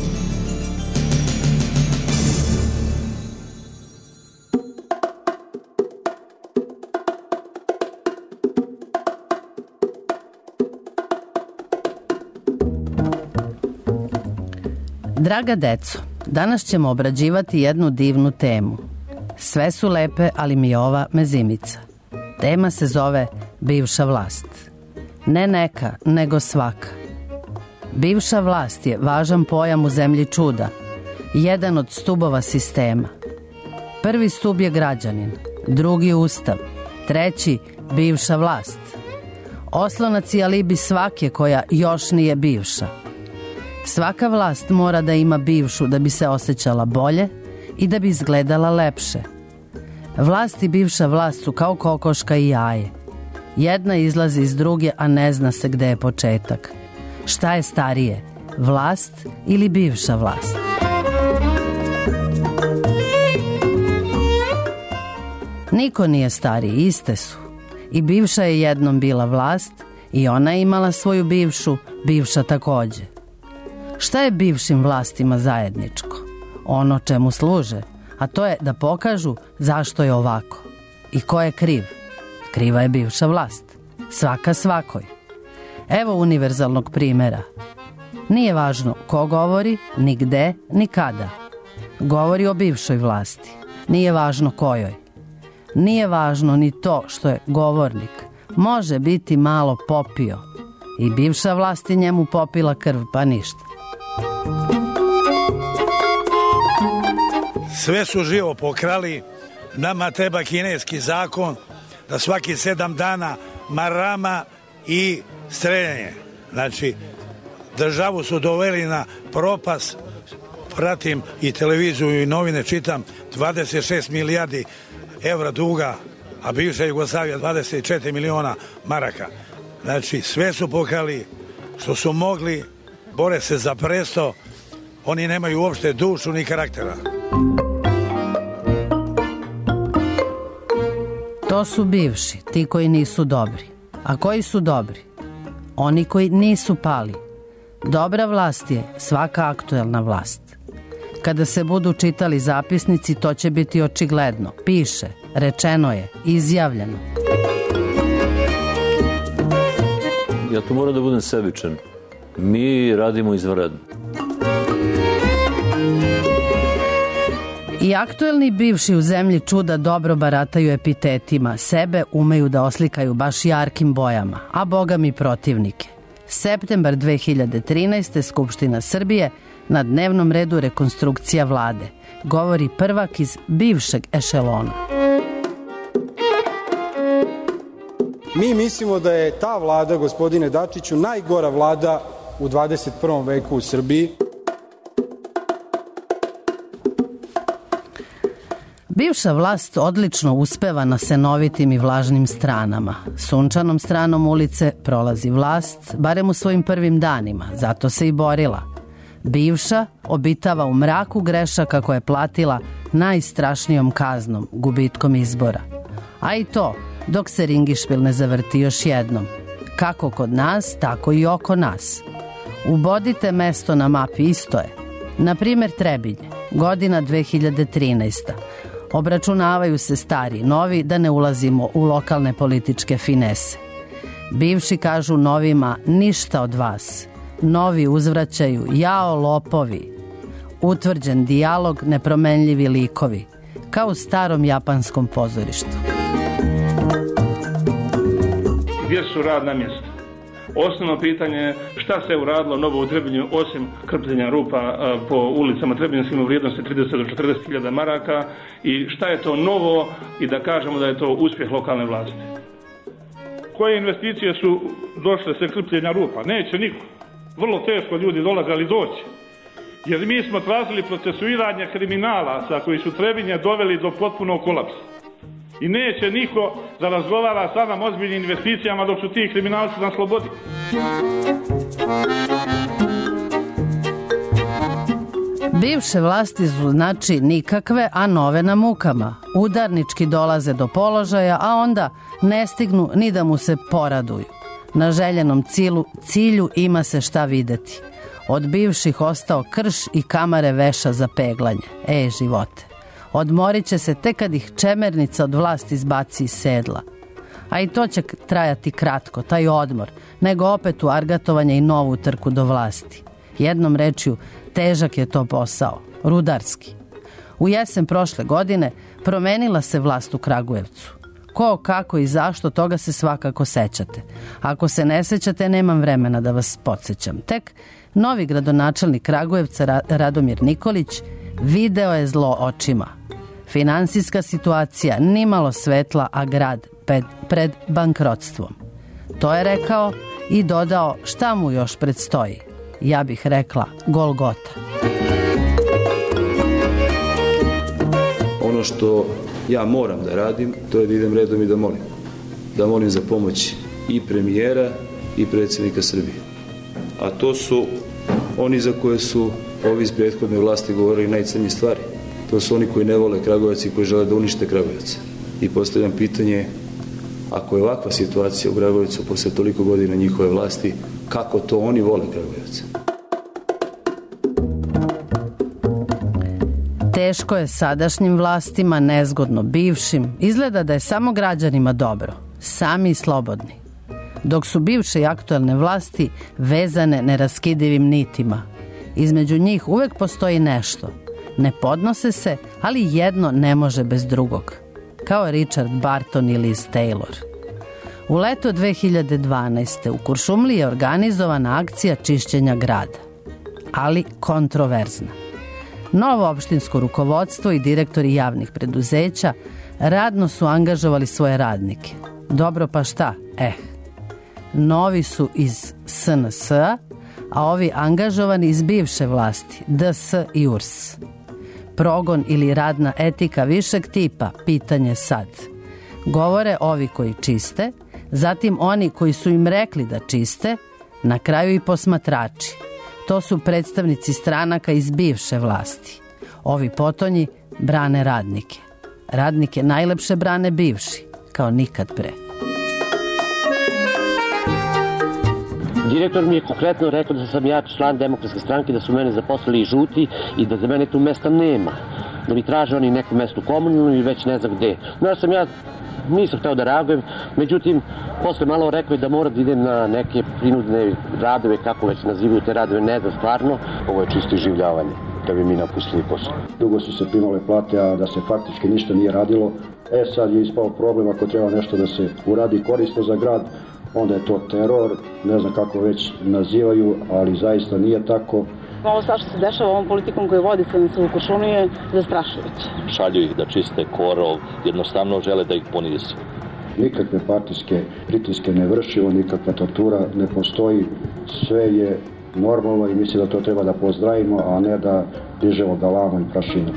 Draga deco, danas ćemo obrađivati jednu divnu temu. Sve su lepe, ali mi je ova mezimica. Tema se zove bivša vlast. Ne neka, nego svaka. Bivša vlast je važan pojam u zemlji čuda, jedan od stubova sistema. Prvi stub je građanin, drugi ustav, treći bivša vlast. Oslonac i alibi svake koja još nije bivša. Svaka vlast mora da ima bivšu da bi se osjećala bolje i da bi izgledala lepše. Vlast i bivša vlast su kao kokoška i jaje. Jedna izlazi iz druge, a ne zna se gde je početak. Šta je starije, vlast ili bivša vlast? Niko nije stariji, iste su. I bivša je jednom bila vlast i ona je imala svoju bivšu, bivša takođe. Šta je bivšim vlastima zajedničko? Ono čemu služe, a to je da pokažu zašto je ovako. I ko je kriv? Kriva je bivša vlast. Svaka svakoj. Evo univerzalnog primjera. Nije važno ko govori, ni gde, ni kada. Govori o bivšoj vlasti. Nije važno kojoj. Nije važno ni to što je govornik. Može biti malo popio. I bivša vlast je njemu popila krv, pa ništa. Sve su živo pokrali, nama treba kineski zakon da svaki sedam dana marama i streljanje. Znači, državu su doveli na propast, pratim i televiziju i novine, čitam dvadeset šest milijardi evra duga, a bivša Jugoslavija dvadeset četiri miliona maraka. Znači, sve su pokrali što su mogli, bore se za presto, oni nemaju uopšte dušu ni karaktera. To su bivši, ti koji nisu dobri. A koji su dobri? Oni koji nisu pali. Dobra vlast je svaka aktuelna vlast. Kada se budu čitali zapisnici, to će biti očigledno. Piše, rečeno je, izjavljeno. Ja tu moram da budem sebičan. Mi radimo izvanredno. I aktuelni bivši u zemlji čuda dobro barataju epitetima, sebe umeju da oslikaju baš jarkim bojama, a boga mi protivnike. Septembar dve hiljade trinaeste. Skupština Srbije, na dnevnom redu rekonstrukcija vlade. Govori prvak iz bivšeg ešelona. Mi mislimo da je ta vlada, gospodine Dačiću, najgora vlada u dvadeset prvom veku u Srbiji. Bivša vlast odlično uspeva na senovitim i vlažnim stranama. Sunčanom stranom ulice prolazi vlast, barem u svojim prvim danima, zato se i borila. Bivša obitava u mraku grešaka koje je platila najstrašnijom kaznom, gubitkom izbora. A i to, dok se ringišpil ne zavrti još jednom. Kako kod nas, tako i oko nas. Ubodite mesto na mapi, isto je. Naprimer Trebinje, godina dve hiljade trinaesta. Obračunavaju se stari, novi, da ne ulazimo u lokalne političke finese. Bivši kažu novima ništa od vas. Novi uzvraćaju jao lopovi. Utvrđen dijalog, nepromenljivi likovi. Kao u starom japanskom pozorištu. Gdje su radna mjesta? Osnovno pitanje je šta se uradilo novo u Trebinju osim krpljenja rupa po ulicama Trebinjskim u vrijednosti trideset do četrdeset hiljada maraka i šta je to novo i da kažemo da je to uspjeh lokalne vlasti. Koje investicije su došle se krpljenja rupa? Neće niko. Vrlo teško ljudi dolaze, ali doći. Jer mi smo tražili procesuiranje kriminalaca koji su Trebinje doveli do potpunog kolapsa. I neće niko da razgovara sa nam ozbiljnim investicijama dok su ti kriminalci na slobodi. Bivše vlasti su znači nikakve, a nove na mukama. Udarnički dolaze do položaja, a onda ne stignu ni da mu se poraduju. Na željenom cilju, cilju ima se šta videti. Od bivših ostao krš i kamare veša za peglanje. E, živote. Odmorit će se tek kad ih čemernica od vlasti izbaci iz sedla. A i to će trajati kratko, taj odmor, nego opet u argatovanje i novu trku do vlasti. Jednom rečju, težak je to posao, rudarski. U jesen prošle godine promenila se vlast u Kragujevcu. Ko, kako i zašto, toga se svakako sećate. Ako se ne sećate, nemam vremena da vas podsjećam. Tek novi gradonačelnik Kragujevca, Radomir Nikolić, video je zlo očima. Finansijska situacija nimalo svetla, a grad pred, pred bankrotstvom. To je rekao i dodao šta mu još predstoji. Ja bih rekla Golgota. Ono što ja moram da radim, to je da idem redom i da molim. Da molim za pomoć i premijera i predsjednika Srbije. A to su oni za koje su ovi iz prethodne vlasti govorili najcrnje stvari. To su oni koji ne vole Kragujevac i koji žele da unište Kragujevac. I postavljam pitanje, ako je ovakva situacija u Kragujevcu posle toliko godina njihove vlasti, kako to oni vole Kragujevac? Teško je sadašnjim vlastima, nezgodno bivšim. Izgleda da je samo građanima dobro, sami i slobodni. Dok su bivše i aktuelne vlasti vezane neraskidivim nitima. Između njih uvek postoji nešto. Ne podnose se, ali jedno ne može bez drugog. Kao Richard Barton i Liz Taylor. U leto dve hiljade dvanaeste. u Kuršumliji je organizovana akcija čišćenja grada. Ali kontroverzna. Novo opštinsko rukovodstvo i direktori javnih preduzeća radno su angažovali svoje radnike. Dobro pa šta? Eh. Novi su iz S N S-a, a ovi angažovani iz bivše vlasti, D S i U R S. Progon ili radna etika višeg tipa, pitanje sad. Govore ovi koji čiste, zatim oni koji su im rekli da čiste, na kraju i posmatrači. To su predstavnici stranaka iz bivše vlasti. Ovi potonji brane radnike. Radnike najlepše brane bivši, kao nikad pre. Direktor mi je konkretno rekao da sam ja član Demokratske stranke, da su mene zaposlili i žuti i da za mene tu mesta nema. Da mi traže oni neko mesto komunalno i već ne znam gde. No, ja sam ja nisam hteo da reagujem, međutim, posle malo rekao je da mora da idem na neke prinudne radove, kako već nazivaju te radove, ne da stvarno, ovo je čisto iživljavanje, da bi mi napustili posao. Dugo su se primale plate, a da se faktički ništa nije radilo. E sad je ispao problem, ako treba nešto da se uradi korisno za grad, onda je to teror, ne znam kako već nazivaju, ali zaista nije tako. Ovo sve što se dešava ovom politikom koju vodi se na u Kuršumliji je zastrašujuće. Šalju ih da čiste korov, jednostavno žele da ih ponize. Nikakve partijske pritiske ne vršimo, nikakva tortura ne postoji, sve je normalno i mislim da to treba da pozdravimo, a ne da dižemo galamu i prašinu.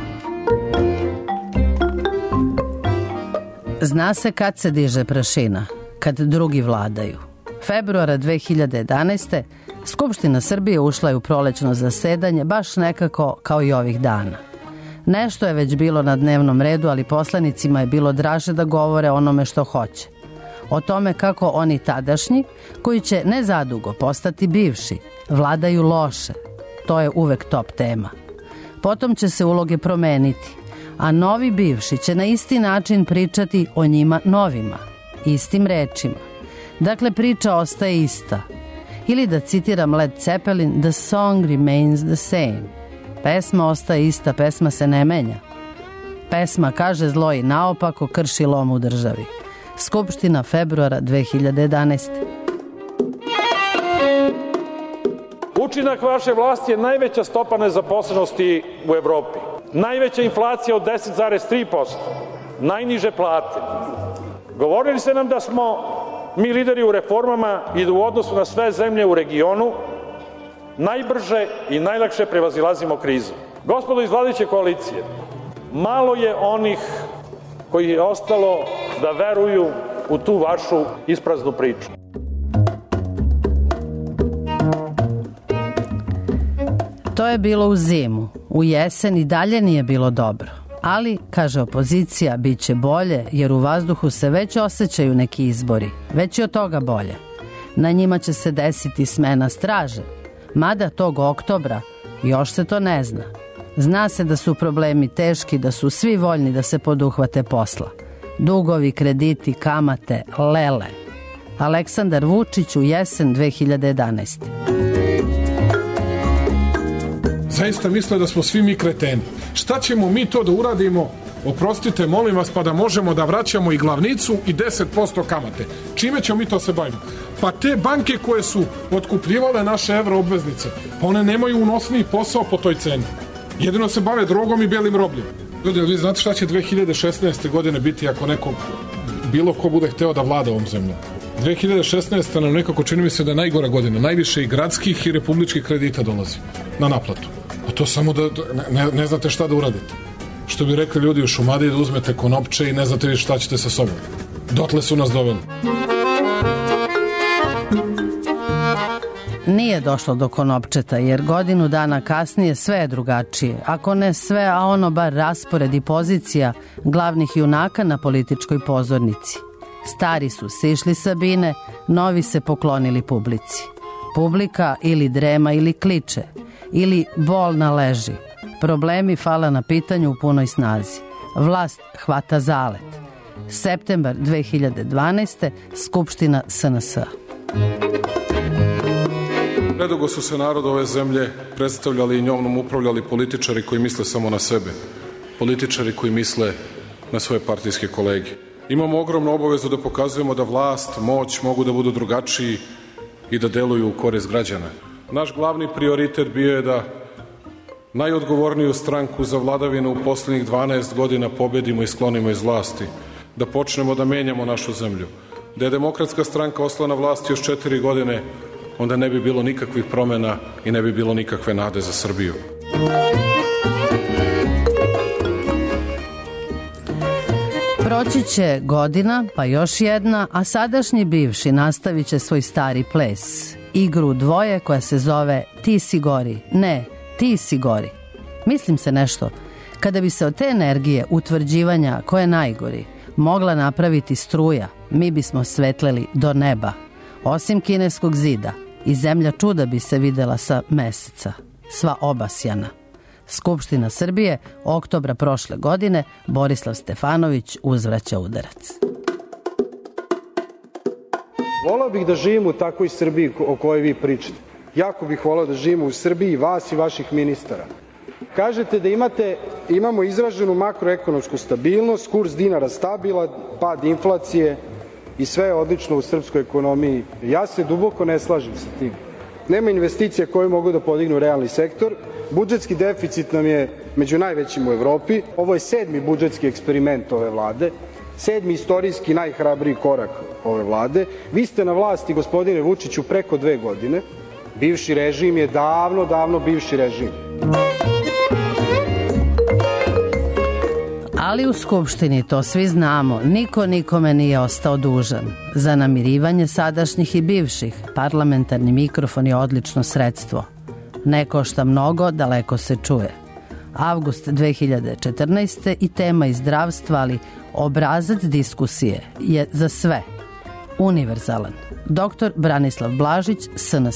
Zna se kad se diže prašina, kad drugi vladaju. Februara dve hiljade jedanaeste. Skupština Srbije ušla je u prolećno zasedanje baš nekako kao i ovih dana. Nešto je već bilo na dnevnom redu, ali poslanicima je bilo draže da govore onome što hoće. O tome kako oni tadašnji, koji će nezadugo postati bivši, vladaju loše. To je uvek top tema. Potom će se uloge promeniti, a novi bivši će na isti način pričati o njima novima, istim rečima. Dakle, priča ostaje ista. Ili da citiram Led Zeppelin, the song remains the same. Pesma ostaje ista, pesma se ne menja. Pesma kaže zlo i naopako krši lom u državi. Skupština februara dve hiljade jedanaeste. Učinak vaše vlasti je najveća stopa nezaposlenosti u Evropi. Najveća inflacija od deset zarez tri posto. Najniže plate. Govorili ste nam da smo mi lideri u reformama i da u odnosu na sve zemlje u regionu najbrže i najlakše prevazilazimo krizu. Gospodo iz vladajuće koalicije, malo je onih koji je ostalo da veruju u tu vašu ispraznu priču. To je bilo u zimu. U jesen i dalje nije bilo dobro. Ali, kaže opozicija, bit će bolje jer u vazduhu se već osjećaju neki izbori. Već je od toga bolje. Na njima će se desiti smena straže. Mada tog oktobra još se to ne zna. Zna se da su problemi teški, da su svi voljni da se poduhvate posla. Dugovi, krediti, kamate, lele. Aleksandar Vučić u jesen dve hiljade jedanaeste. Zaista misle da smo svi mi kreteni. Šta ćemo mi to da uradimo, oprostite, molim vas, pa da možemo da vraćamo i glavnicu i deset posto kamate? Čime ćemo mi to se bavimo? Pa te banke koje su otkupljivale naše evro obveznice, pa one nemaju unosniji posao po toj ceni. Jedino se bave drogom i belim robljem. Ljudi, vi znate šta će dve hiljade šesnaeste. godine biti ako neko, bilo ko bude hteo da vlada ovom zemljom? dve hiljade šesnaeste. nam nekako čini mi se da je najgora godina. Najviše i gradskih i republičkih kredita dolazi na naplatu. A to samo da ne, ne znate šta da uradite. Što bi rekli ljudi u Šumadiji, da uzmete konopče i ne znate vi šta ćete sa sobom. Dotle su nas doveli. Nije došlo do konopčeta jer godinu dana kasnije sve je drugačije. Ako ne sve, a ono bar raspored i pozicija glavnih junaka na političkoj pozornici. Stari su sišli sa bine, novi se poklonili publici. Publika ili drema ili kliče, ili bolna leži. Problemi fala na pitanju u punoj snazi. Vlast hvata zalet. Septembar dve hiljade dvanaeste. Skupština S N S. Predugo su se narod ove zemlje predstavljali i njom upravljali političari koji misle samo na sebe. Političari koji misle na svoje partijske kolege. Imamo ogromnu obavezu da pokazujemo da vlast, moć mogu da budu drugačiji i da deluju u korist građana. Naš glavni prioritet bio je da najodgovorniju stranku za vladavinu u poslednjih dvanaest godina pobedimo i sklonimo iz vlasti, da počnemo da menjamo našu zemlju. Da je Demokratska stranka ostala na vlasti još četiri godine, onda ne bi bilo nikakvih promena i ne bi bilo nikakve nade za Srbiju. Proći će godina, pa još jedna, a sadašnji bivši nastavit će svoj stari ples. Igru dvoje koja se zove Ti si gori. Ne, ti si gori. Mislim se nešto. Kada bi se od te energije utvrđivanja ko je najgori mogla napraviti struja, mi bismo svetleli do neba. Osim kineskog zida, i zemlja čuda bi se videla sa meseca. Sva obasjana. Skupština Srbije, oktobra prošle godine, Borislav Stefanović uzvraća udarac. Volao bih da živim u takvoj Srbiji o kojoj vi pričate. Jako bih volao da živimo u Srbiji vas i vaših ministara. Kažete da imate, imamo izraženu makroekonomsku stabilnost, kurs dinara stabilan, pad inflacije i sve je odlično u srpskoj ekonomiji. Ja se duboko ne slažem sa tim. Nema investicija koje mogu da podignu realni sektor. Budžetski deficit nam je među najvećim u Evropi. Ovo je sedmi budžetski eksperiment ove vlade. Sedmi istorijski najhrabriji korak ove vlade. Vi ste na vlasti, gospodine Vučiću, preko dve godine. Bivši režim je davno, davno bivši režim. Ali u Skupštini, to svi znamo, niko nikome nije ostao dužan. Za namirivanje sadašnjih i bivših, parlamentarni mikrofon je odlično sredstvo. Ne košta mnogo, daleko se čuje. Avgust dve hiljade četrnaeste. i tema iz zdravstva, ali obrazac diskusije je za sve. Univerzalan. Doktor Branislav Blažić, S N S.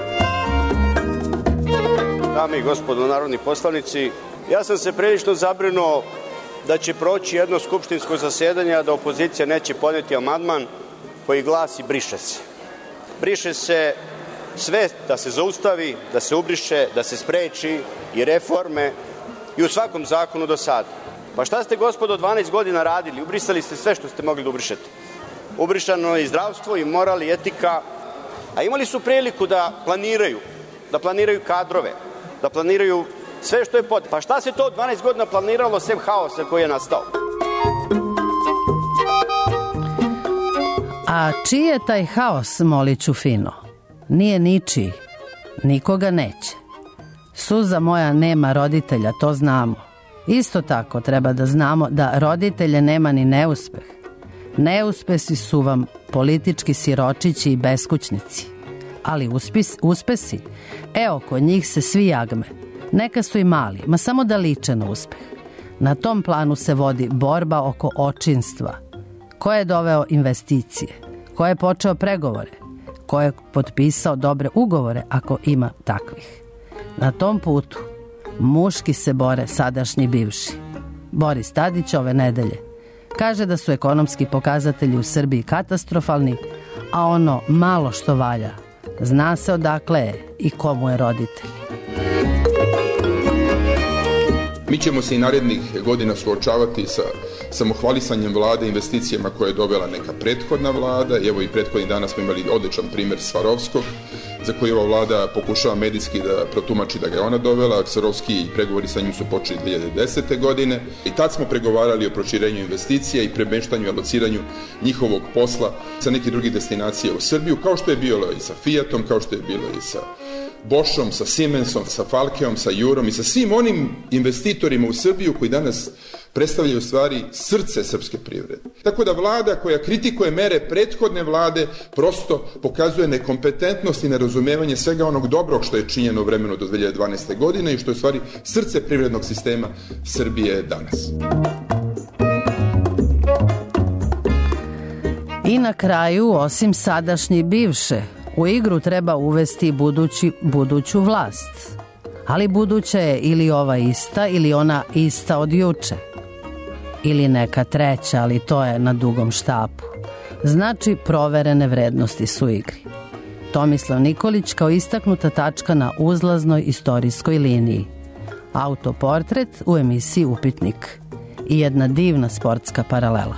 Dame i gospodo narodni poslanici, ja sam se prilično zabrinuo da će proći jedno skupštinsko zasedanje, a da opozicija neće podneti amandman koji glasi briše se. Briše se sve da se zaustavi, da se ubriše, da se spreči i reforme i u svakom zakonu do sada. Pa šta ste, gospodo, dvanaest godina radili? Ubrisali ste sve što ste mogli da ubrišete. Ubrišano je i zdravstvo, i moral, i etika, a imali su priliku da planiraju, da planiraju kadrove, da planiraju sve što je potrebno. Pa šta se to dvanaest godina planiralo sem haosa koji je nastao? A čiji je taj haos, moliću fino? Nije ničiji. Nikoga neće. Suza moja nema roditelja, to znamo. Isto tako treba da znamo da roditelje nema ni neuspeh. Neuspesi su vam politički siročići i beskućnici. Ali uspis, uspesi, evo kod njih se svi jagme. Neka su i mali, ma samo da liče na uspeh. Na tom planu se vodi borba oko očinstva. Ko je doveo investicije? Ko je počeo pregovore? Ko je potpisao dobre ugovore ako ima takvih? Na tom putu muški se bore sadašnji bivši. Boris Tadić ove nedelje kaže da su ekonomski pokazatelji u Srbiji katastrofalni, a ono malo što valja, zna se odakle je i komu je roditelj. Mi ćemo se i narednih godina suočavati sa samohvalisanjem vlade, investicijama koje je dovela neka prethodna vlada. Evo i prethodnih dana smo imali odličan primjer Svarovskog, za koji ova vlada pokušava medijski da protumači da ga je ona dovela. Svarovski i pregovori sa njim su počeli dve hiljade desete. godine i tad smo pregovarali o proširenju investicija i premeštanju i alociranju njihovog posla sa nekih drugih destinacija u Srbiju, kao što je bilo i sa Fiatom, kao što je bilo i sa Boschom, sa Siemensom, sa Falkeom, sa Jurom i sa svim onim investitorima u Srbiju koji danas predstavljaju u stvari srce srpske privrede. Tako da vlada koja kritikuje mere prethodne vlade prosto pokazuje nekompetentnost i nerazumevanje svega onog dobrog što je činjeno u vremenu do dve hiljade dvanaeste. godine i što je u stvari srce privrednog sistema Srbije danas. I na kraju, osim sadašnje i bivše, u igru treba uvesti budući, buduću vlast. Ali buduća je ili ova ista ili ona ista od juče. Ili neka treća, ali to je na dugom štapu. Znači, proverene vrednosti su u igri. Tomislav Nikolić kao istaknuta tačka na uzlaznoj istorijskoj liniji. Autoportret u emisiji Upitnik. I jedna divna sportska paralela.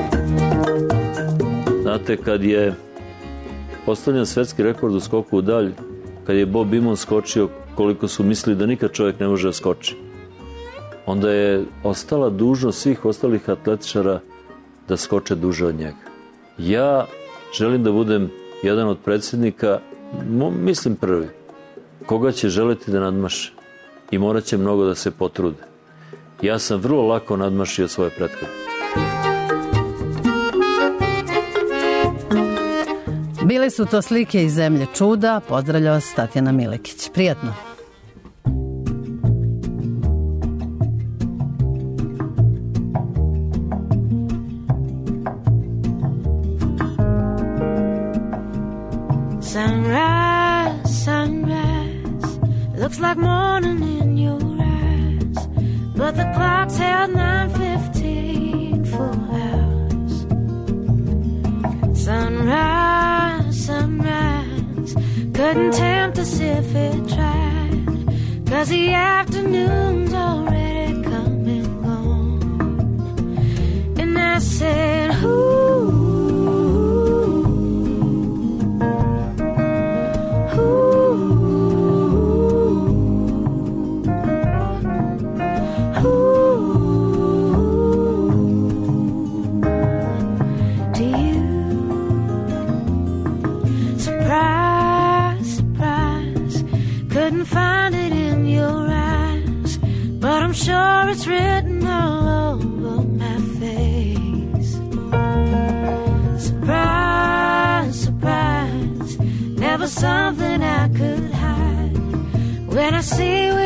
Znate, kad je postavljen svetski rekord u skoku u dalj, kad je Bob Beamon skočio koliko su mislili da nikad čovjek ne može da skoči, onda je ostala dužnost svih ostalih atletičara da skoče duže od njega. Ja želim da budem jedan od predsjednika, mislim prvi, koga će želiti da nadmaše i morat će mnogo da se potrude. Ja sam vrlo lako nadmašio svoje prethodne. Bile su to slike iz zemlje čuda. Pozdravlja vas Tatjana Milekić. Prijatno. Sunrise, sunrise, looks like morning in your eyes, but the clock's held nine fifteen full hours. Sunrise, sunrise, couldn't tempt us if it tried, 'cause the afternoon's already come and gone. And I said, ooh, sure it's written all over my face. Surprise, surprise, never something I could hide. When I see